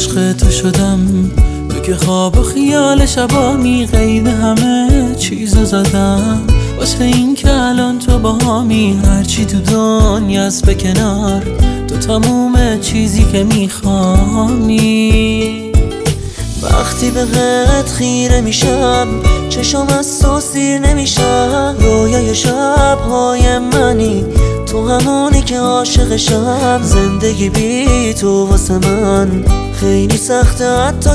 عشق تو شدم، تو که خواب و خیال شبا قید همه چیزو زدم. واسه این که الان تو باهامی، هرچی تو دنیاست به کنار، تو تموم چیزی که میخوامی. وقتی بهت خیره میشم چشم از تو سیر نمیشم، رویای شبهای منی، تو همونی که عاشقشم. زندگی بی تو واسه من خیلی سخته حتی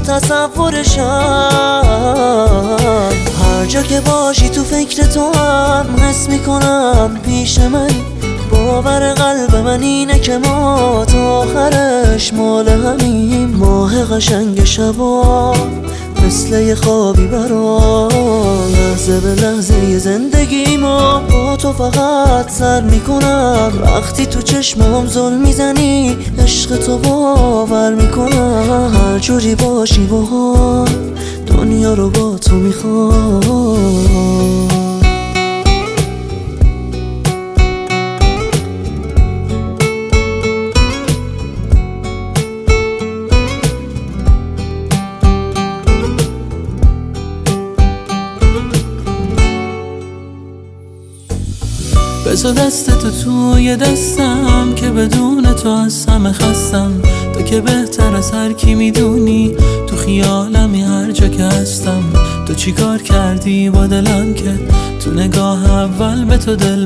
تصورشم. هر جا که باشی تو فکر تو هم حس میکنم پیش من. باور قلب من اینه که ما تا آخرش مال همیم. ماه قشنگ شبا مثل یه خوابی برام، لحظه به لحظه زندگیمو با تو فقط سر میکنم. وقتی تو چشمام زل میزنی عشق تو باور میکنم. هر جوری باشی باهام دنیا رو با تو میخوام. بذار دست تو توی دستم که بدون تو از همه خستم. تو که بهتر از هر کی میدونی تو خیالمی هر جا که هستم. تو چی کار کردی با دلم که تو نگاه اول به تو دل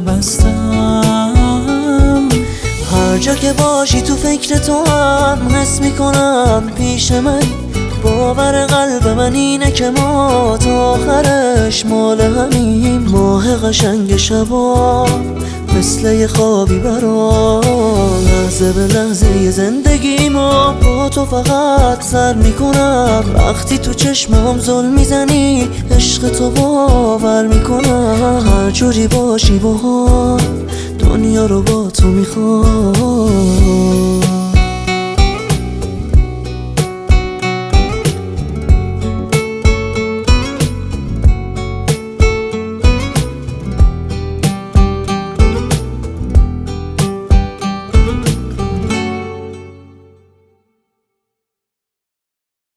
بستم. هر جا که باشی تو فکر تو هم حس میکنم پیش من. باور قلب من اینه که ما تا آخرش مال همیم. ماه قشنگ شبا مثل یه خوابی برام، لحظه به لحظه زندگیمو با تو فقط سر میکنم. وقتی تو چشمام زل میزنی عشق تو باور میکنم. هر جوری باشی باهام دنیا رو با تو میخوام.